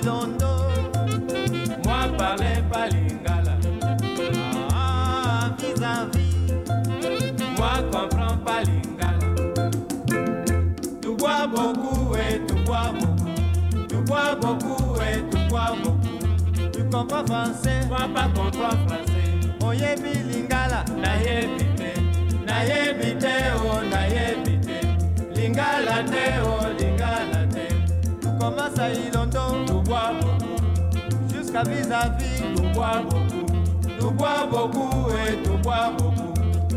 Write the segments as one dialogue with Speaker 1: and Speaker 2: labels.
Speaker 1: Ilondo.
Speaker 2: Moi parler pas lingala.
Speaker 1: Vis-à-vis.
Speaker 2: Moi comprends pas lingala. Tu bois beaucoup et tu bois beaucoup. Tu bois beaucoup et tu bois beaucoup.
Speaker 1: Tu comprends français?
Speaker 2: Moi pas comprends français.
Speaker 1: Oyebi lingala.
Speaker 2: Nayebite, nayebite oh nayebite. Lingala te oh lingala te.
Speaker 1: Tu commences à Ilondo.
Speaker 2: Tu bois beaucoup.
Speaker 1: Jusqu'à vis-à-vis.
Speaker 2: Tu bois beaucoup. Tu bois beaucoup et tu bois beaucoup.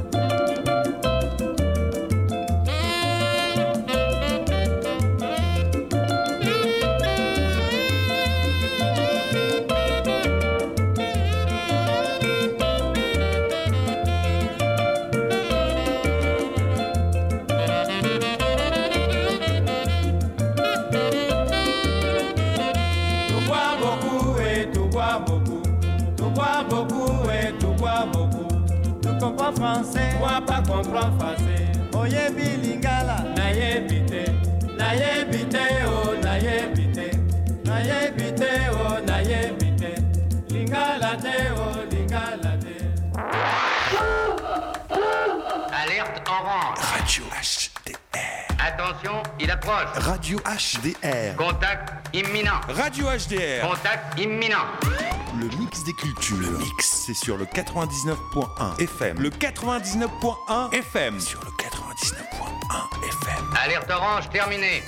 Speaker 1: Tu comprends français?
Speaker 2: Moi pas comprends français.
Speaker 1: Oyebi lingala.
Speaker 2: Nayebite, nayebite oh nayebite. Nayebite oh nayebite. Lingala te oh lingala te.
Speaker 3: Alerte orange.
Speaker 4: Radio HDR.
Speaker 3: Attention, il approche.
Speaker 4: Radio HDR.
Speaker 3: Contact imminent.
Speaker 4: Radio HDR.
Speaker 3: Contact imminent.
Speaker 4: Le mix des cultures. Le mix, c'est sur le 99.1 FM. Le 99.1 FM. Sur le 99.1 FM.
Speaker 3: Alerte orange terminée.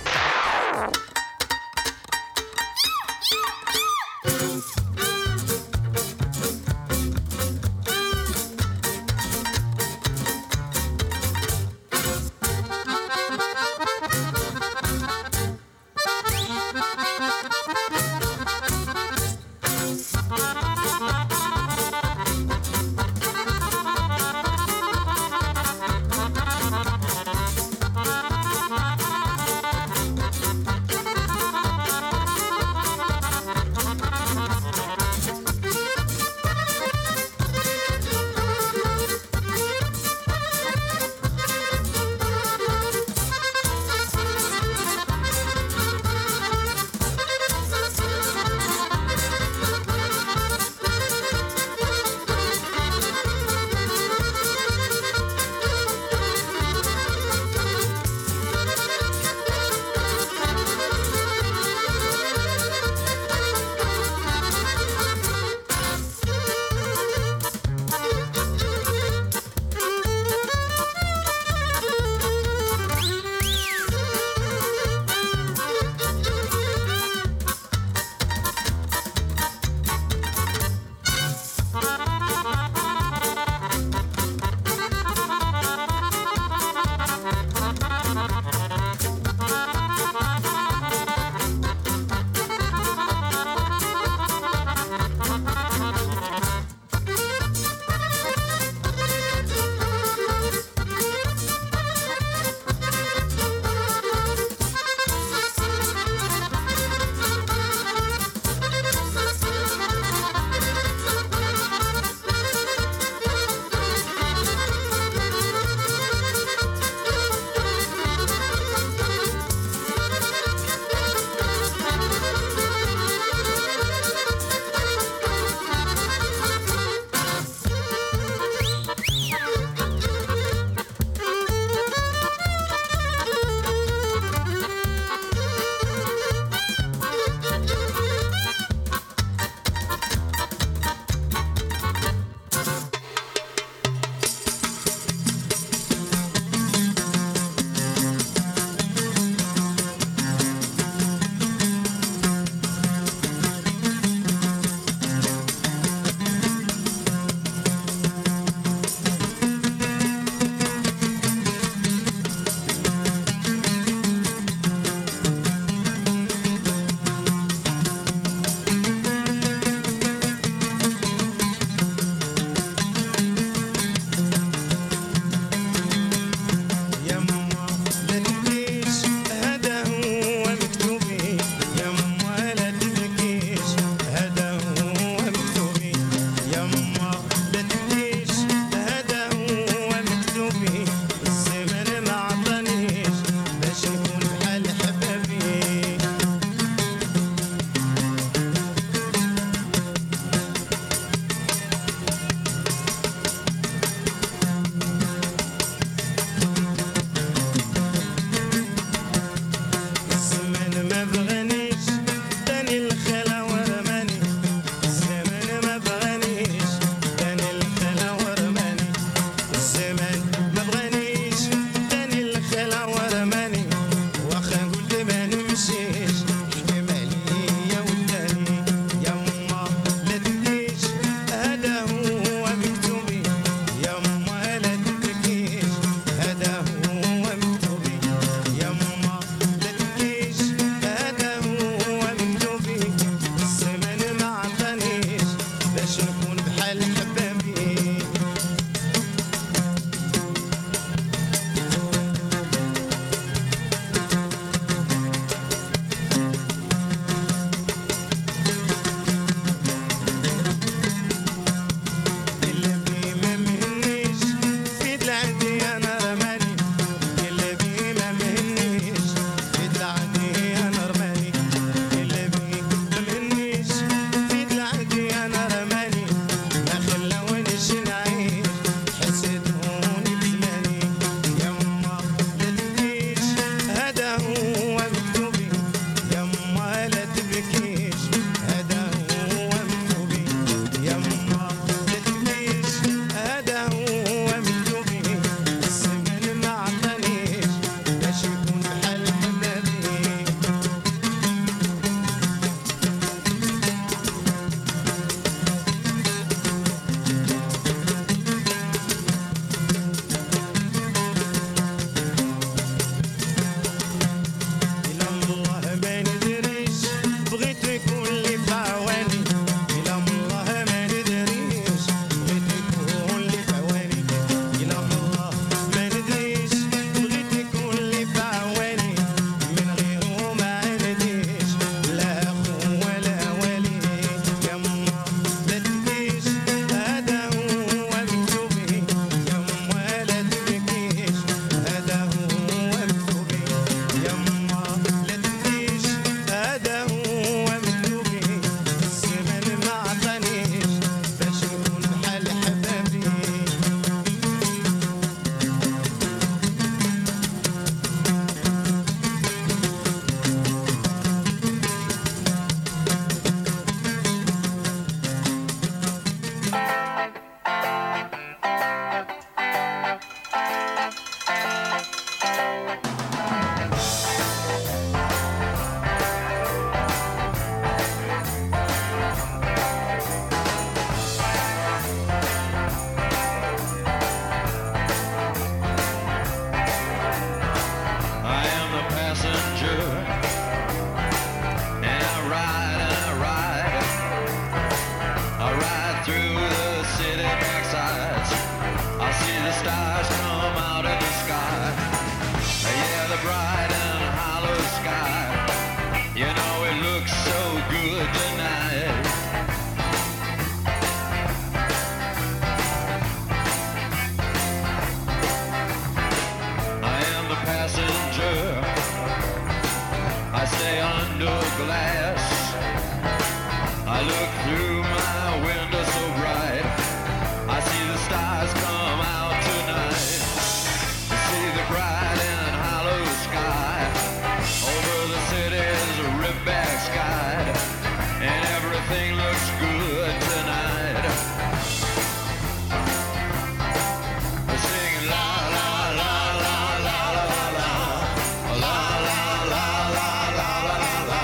Speaker 5: good tonight. I am the passenger. I stay under glass. I look through my window so bright. I see the stars come out tonight. I see the bright and hollow sky over the city's ripped back sky, and everything looks good tonight. We're singing la la la la la la la la la la la la la la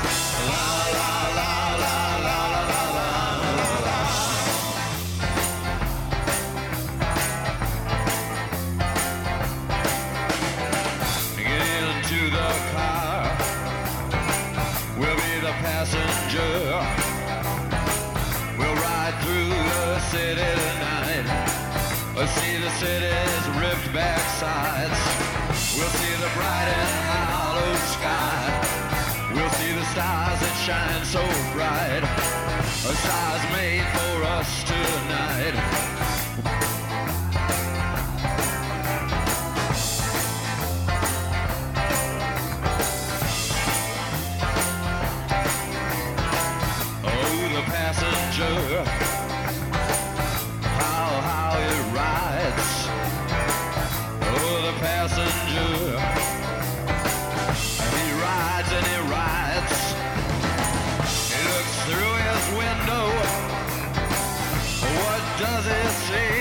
Speaker 5: passenger. We'll ride through the city tonight. We'll see the city's ripped back sides. We'll see the bright and hollow sky. We'll see the stars that shine so bright. A stars made for us tonight. Passenger, how it rides. Oh, the passenger, he rides and he rides. He looks through his window. What does he see?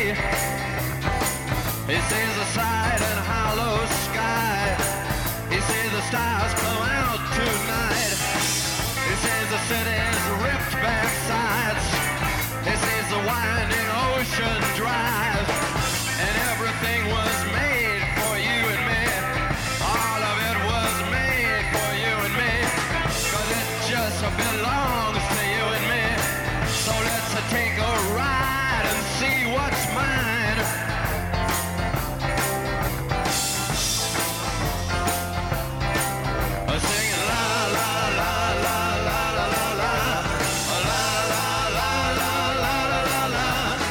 Speaker 5: He sees the side and hollow sky. He sees the stars come out tonight. He sees the city's ripped back sides. He sees the winding ocean drive. And everything was made for you and me. All of it was made for you and me. 'Cause it just belongs to you and me. So let's take a ride and see what's mine. Singing la la la la la la la la la la la la la la la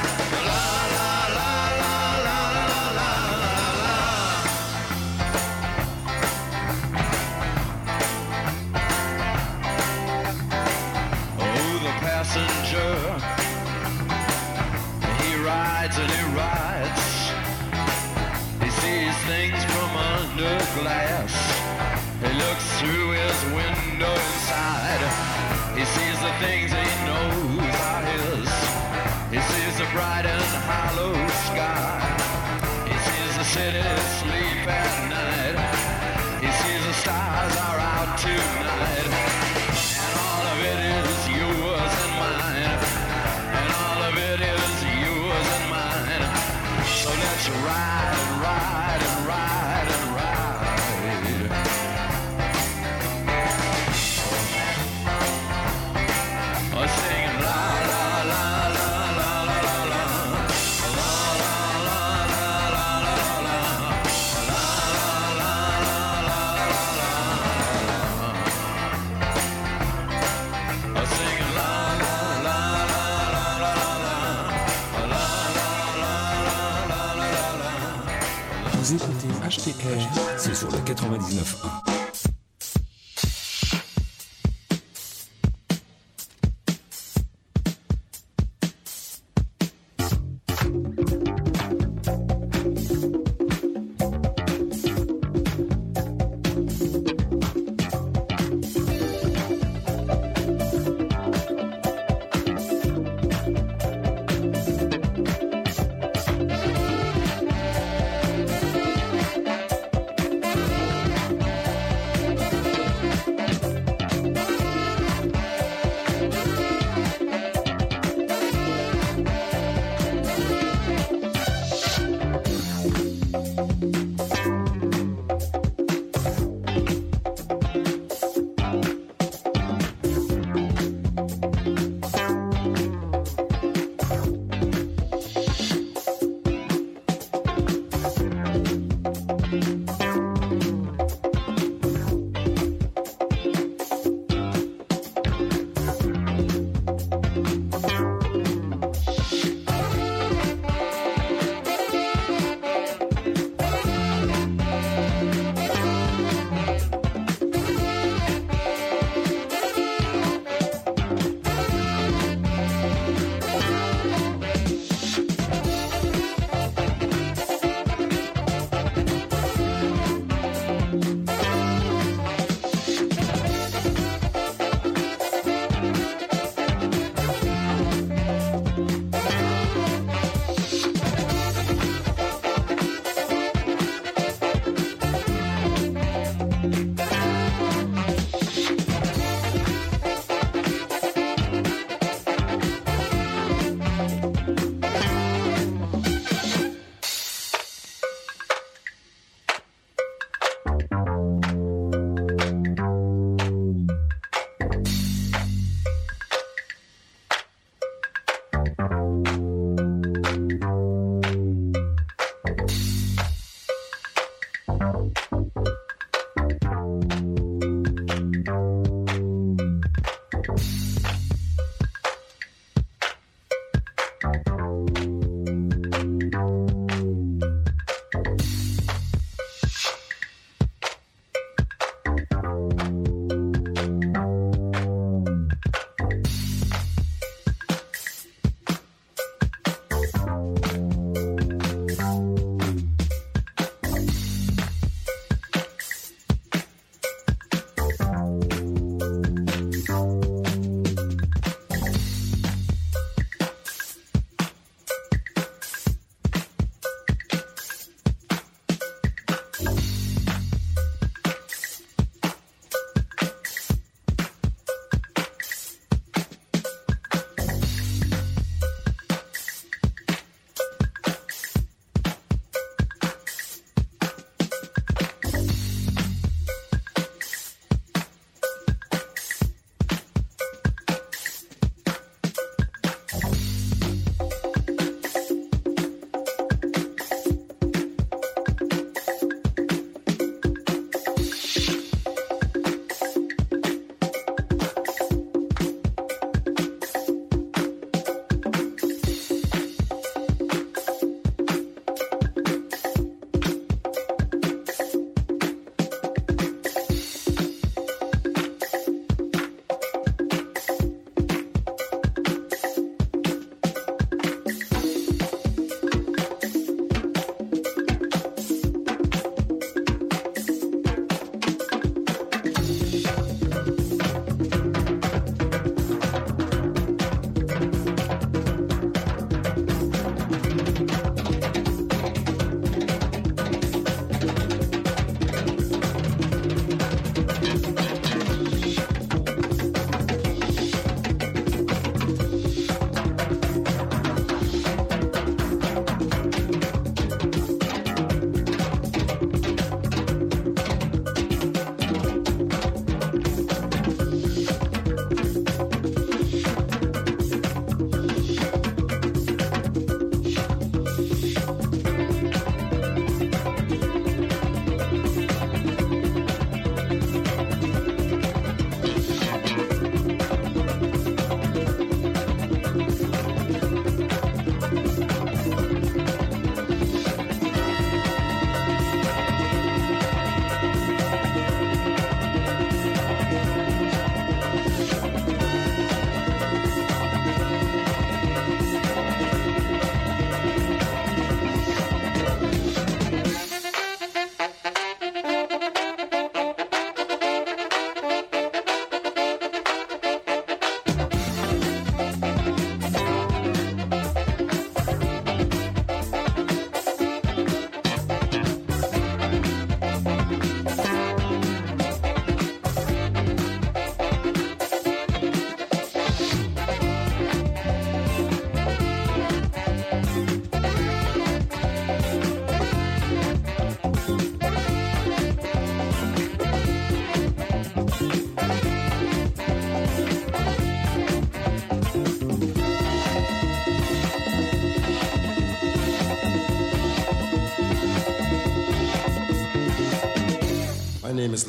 Speaker 5: Oh, the passenger, he rides and he rides. He sees things from under glass. He looks through his window inside. He sees the things he knows are his. He sees the bright and hollow sky. He sees the city sleep at night. He sees the stars are out tonight. And all of it is yours and mine. And all of it is yours and mine. So let's ride and ride and ride and ride. Singing la la la la la la la la la la la la la la Singing la la la la la la la la.
Speaker 6: Vous écoutez HTR, c'est sur le 99.1.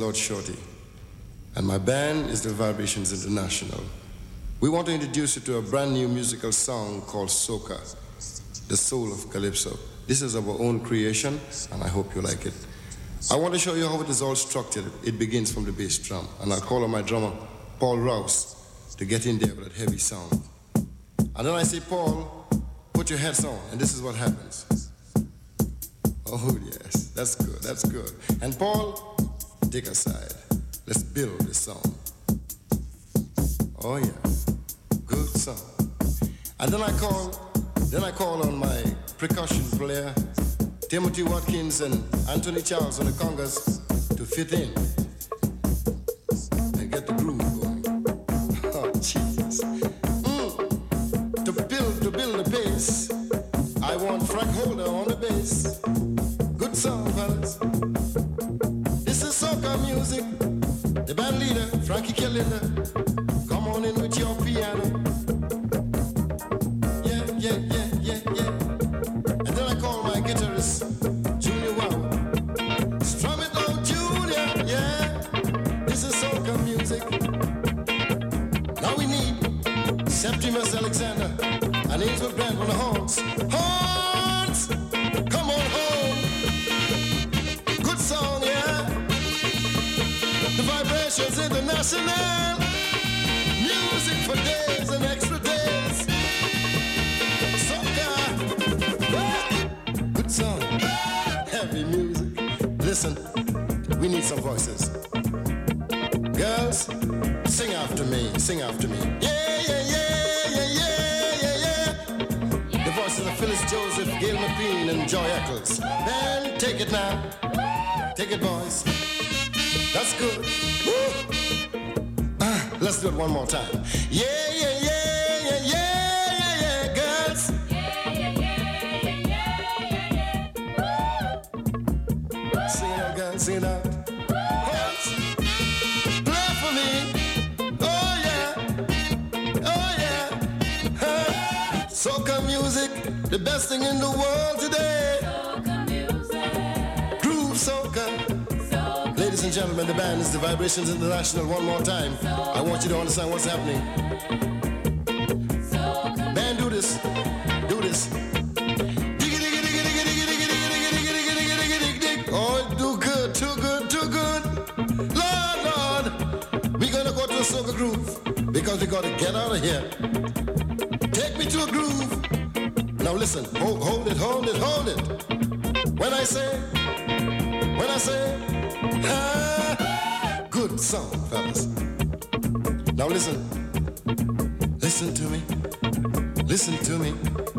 Speaker 7: Lord Shorty, and my band is the Vibrations International. We want to introduce you to a brand new musical song called Soca, the soul of Calypso. This is our own creation, and I hope you like it. I want to show you how it is all structured. It begins from the bass drum, and I'll call on my drummer, Paul Rouse, to get in there with that heavy sound. And then I say, Paul, put your heads on, and this is what happens. Oh yes, that's good, that's good. And Paul, take a side. Let's build this song. Oh yeah, good song. And then I call on my percussion player, Timothy Watkins and Anthony Charles on the congas to fit in and get the groove going. Oh Jesus. To build the bass, I want Frank Holder on the bass. Good song, fellas. This is soca music. The band leader, Frankie Kellinder. Come on in with your piano. Yeah, yeah, yeah, yeah, yeah. And then I call my guitarist, Junior Wow. Strum it out, Junior, yeah. This is soca music. Now we need Septimus Alexander and Ainsworth Grant on the horns. Horns! Come on home. Good song, yeah. The Vibrations International. Music for days and extra days. Soca. Good song. Heavy music. Listen, we need some voices. Girls, sing after me, sing after me. Yeah, yeah, yeah, yeah, yeah, yeah, yeah. The voices of Phyllis Joseph, Gail McLean, and Joy Eccles. Then take it now. Take it, boys. That's good. Woo. Let's do it one more time. Yeah, yeah, yeah, yeah, yeah, yeah, yeah, girls. Yeah, yeah, yeah, yeah, yeah, yeah, yeah. Sing it out, girls, sing it out. Horns, play for me. Oh yeah, oh yeah. Soca music, the best thing in the world today. Soca music. Groove soca. Ladies and gentlemen, the band is the Vibrations International. One more time. I want you to understand what's happening. Band, do this. Do this. Oh, do good, too good, too good. Lord, Lord, we're gonna go to a soca groove because we gotta get out of here. Take me to a groove. Now listen, hold it, hold it, hold it. When I say, good song, fellas. Now listen. Listen to me. Listen to me.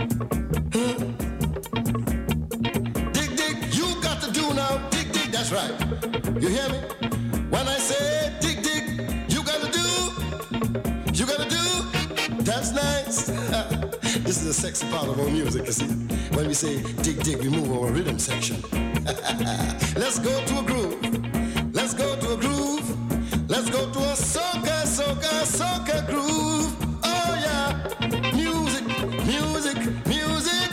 Speaker 7: Dig, dig, you got to do now. Dig, dig, that's right. You hear me? When I say dig, dig, you gotta do. You gotta do. That's nice. This is the sexy part of our music, you see. When we say dig, dig, we move our rhythm section. Let's go to a groove. Let's go to a groove. Let's go to a soca, soca, soca groove. Oh yeah. Music, music, music.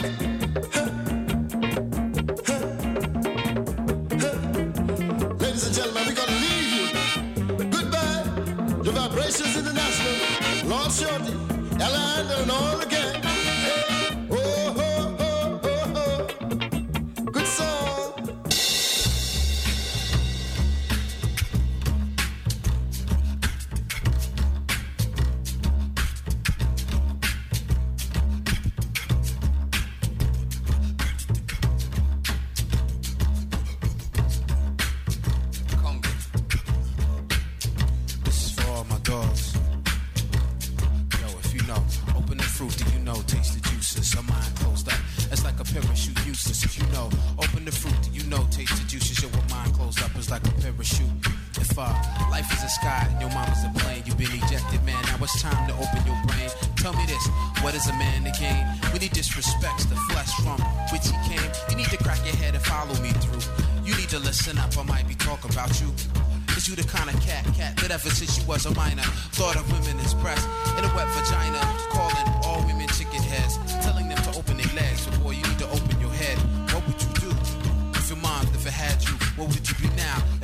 Speaker 7: Ladies and gentlemen, we're gonna leave you. Goodbye. The Vibrations International. Lord Shorty, Ella and all the gang. Hey. Oh, oh, oh, oh, oh. Good song.
Speaker 8: This is for all my dogs. Yo, if you know, open the fruit, do you know? Taste the juices. Your mind closed up. It's like a parachute, useless. If you know, open the fruit, do you know? Taste the juices. Your mind closed up is like a parachute. If life is a sky and your mama's a plane, you've been ejected, man. Now it's time to open your brain. Tell me this, what is a man to gain when he disrespects the flesh from which he came? You need to crack your head and follow me through. You need to listen up, I might be talking about you. Is you the kind of cat that ever since you was a minor thought of women as breasts in a wet vagina, calling all women chicken heads, telling them to open their legs, but boy, you need to open your head. What would you do if your mom never had you? What would you be now if God never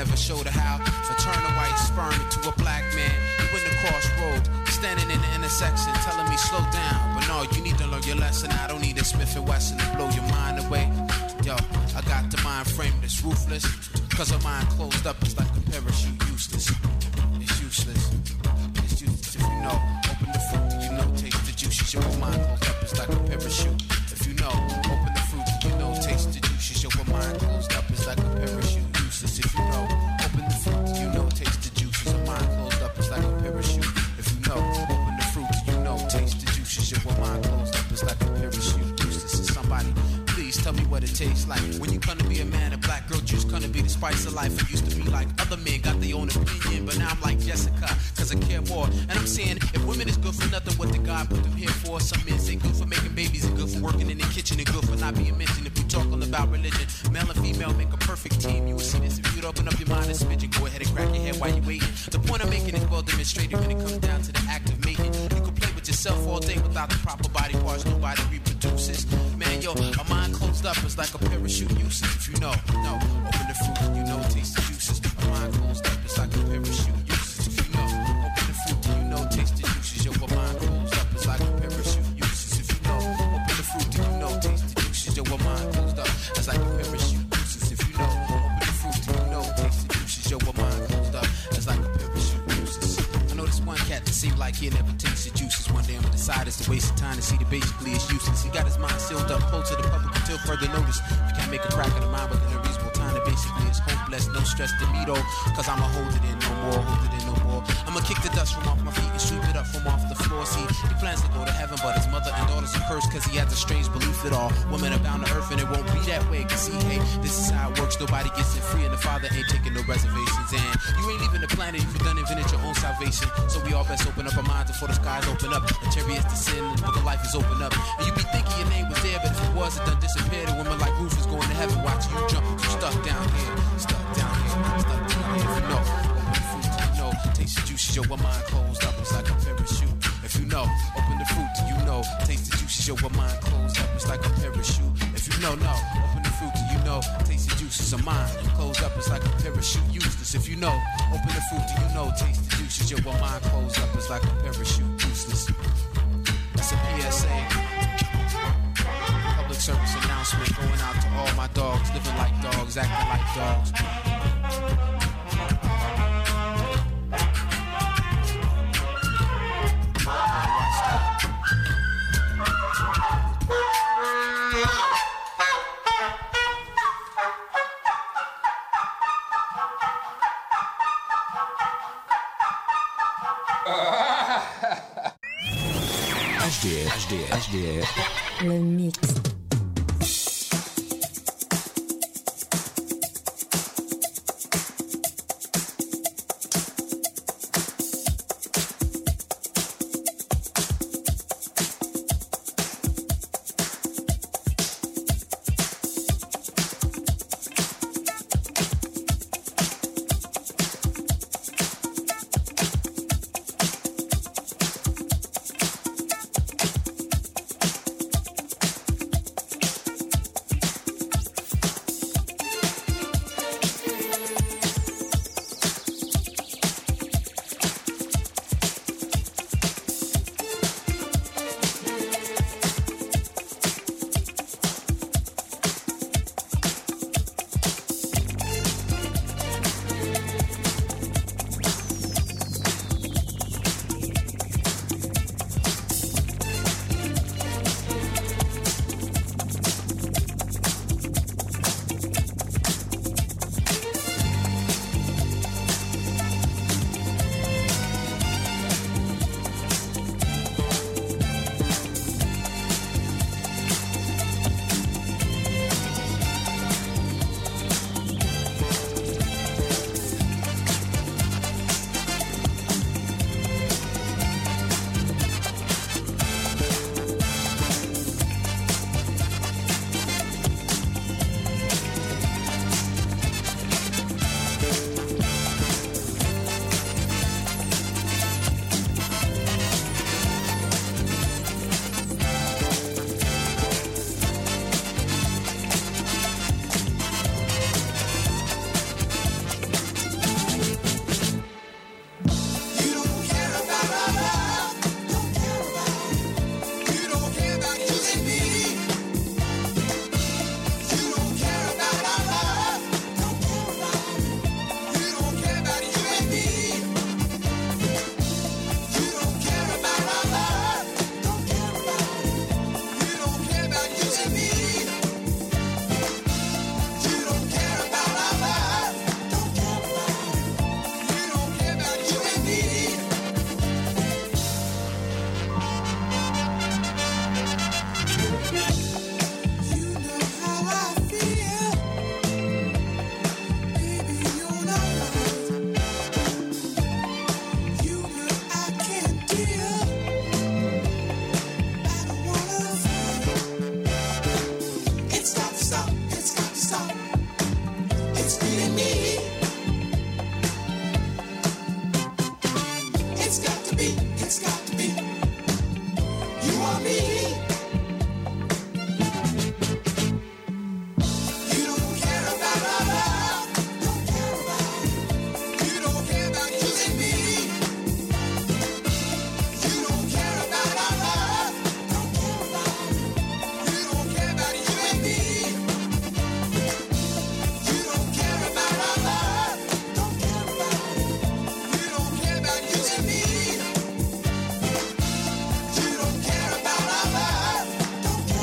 Speaker 8: never showed her how to turn a white sperm into a black man. You in the crossroad, standing in the intersection, telling me slow down. But no, you need to learn your lesson. I don't need a Smith & Wesson to blow your mind away. Yo, I got the mind frame that's ruthless. Cause her mind closed up, it's like a parachute, useless. It's useless. It's useless if you know. Open the fruit, you know, taste the juices. Your mind closed up, it's like a parachute. If you know, open the fruit, you know, taste the juices. Your mind closed up, it's like a parachute, useless. If you know, open the fruit, you know, taste the juices. Your mind closed up, it's like a parachute. If you know, open the fruit, you know, taste the juices. Your mind closed up, it's like a parachute, useless. Is somebody, please tell me what it tastes like. When you come to be a man, a black girl juice gonna be the spice of life. It used to be like other men got their own opinion, but now I'm like Jessica, cause I care more. And I'm saying, if women is good for nothing, what did God put them here for? Some men say good for making babies and good for working in the kitchen and good for not being mentioned. If we talking about religion, male and female make a perfect team. You will see this if you'd open up your mind and smidgen. Go ahead and crack your head while you're waiting. The point I'm making is well demonstrated when it comes down to the act of mating. You can play with yourself all day without the proper body parts, nobody reproduces. Man, yo, a mind closed up is like a parachute, useless. If you know, no, open the fruit, you know, taste the juices. A mind closed up is like a parachute, useless. If you know, open the fruit, you know, taste the juices. Yo, a mind closed up is like a parachute, useless. If you know, open the fruit, you know, taste the juices. Yo, a mind closed up is like a parachute, useless. If you know, open the fruit, you know, taste the juices. Yo, a mind closed up is like a parachute, useless. I know this one cat that seemed like he never tastes the juices. One day I'm gonna decide it's a waste of time to see that basically it's useless. He got his mind sealed up, close to the public until further notice. You can't make a crack in the mind within a reasonable time. That basically is hopeless, no stress to me though. Cause I'ma hold it in no more, hold it in no more. I'ma kick the dust from off my feet and sweep it up from off the floor. See, he plans to go to heaven, but his mother and daughters are cursed cause he has a strange belief that all women are bound to earth and it won't be that way. Cause see, hey, this is how it works. Nobody gets it free and the father ain't taking no reservations. And you ain't leaving the planet if you done invented your own salvation. So we all best open up our minds before the skies open up. The chariots to sin and the book of life is open up. And you be thinking your name was there, but if it was, it done disappeared. A woman like Ruth is going to heaven watching you jump. You stuck down here, stuck down here, stuck down here. If you know, open the fruit, you know, taste the juices. Yo, one mind closed up, it's like a parachute. If you know, open the fruit, you know, taste the juices. Yo, one mind closed up, it's like a parachute. If you know, no, open the fruit, you know, taste the juices. A mind closed up, it's like a parachute. Useless. If you know, open the fruit, you know, taste the juices. Yo, one mind closed up, it's like a parachute. Useless. That's a PSA. Public service announcement going out to all my dogs, living like dogs, acting like dogs.
Speaker 6: HDR.
Speaker 9: Le mix.